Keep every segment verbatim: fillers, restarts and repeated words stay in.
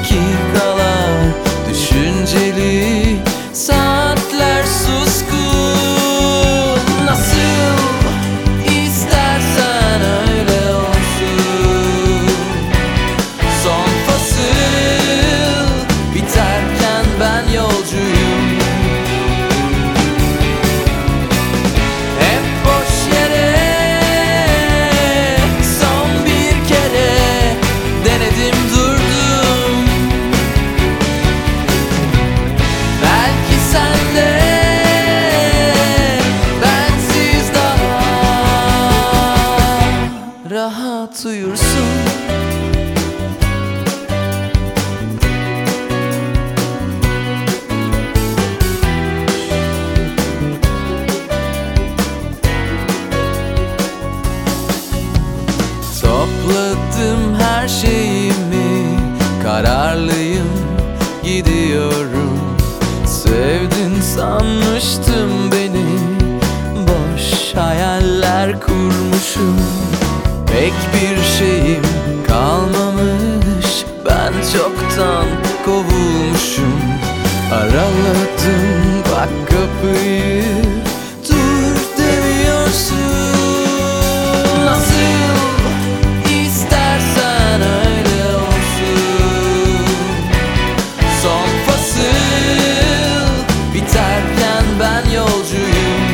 dakikalar düşünceli, saatler suskun. Nasıl istersen öyle olsun. Son fasıl biterken ben yolcuyum. Hep boş yere son bir kere denedim durdum. Belki sen de bensiz daha rahat uyursun. Topladım her şeyimi, kararlıyım, gidiyorum. Sevdin sanmıştım beni, boş hayaller kurmuşum. Pek bir şeyim kalmamış, ben çoktan kovulmuşum. Araladım bak kapıyı, dur demiyorsun. Nasıl istersen öyle olsun. Son fasıl biterken ben yolcuyum.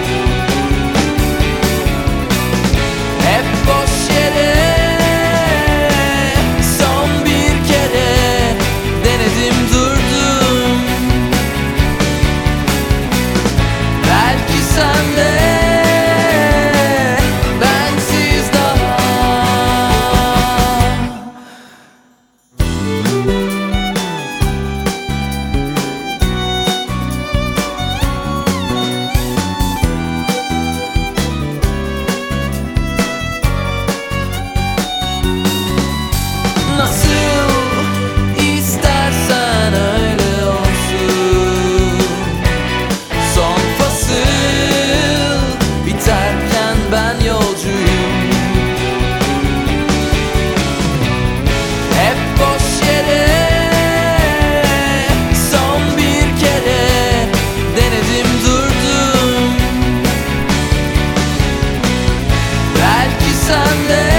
Hep boş yere son bir kere denedim durdum. Belki sen de bensiz daha nasıl istersen öyle olsun. Son fasıl biterken ben yolcuyum. Hep boş yere son bir kere denedim durdum. Belki sen de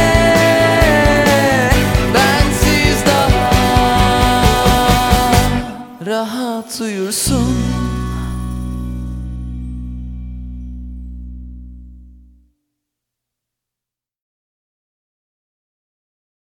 bensiz daha rahat uyursun.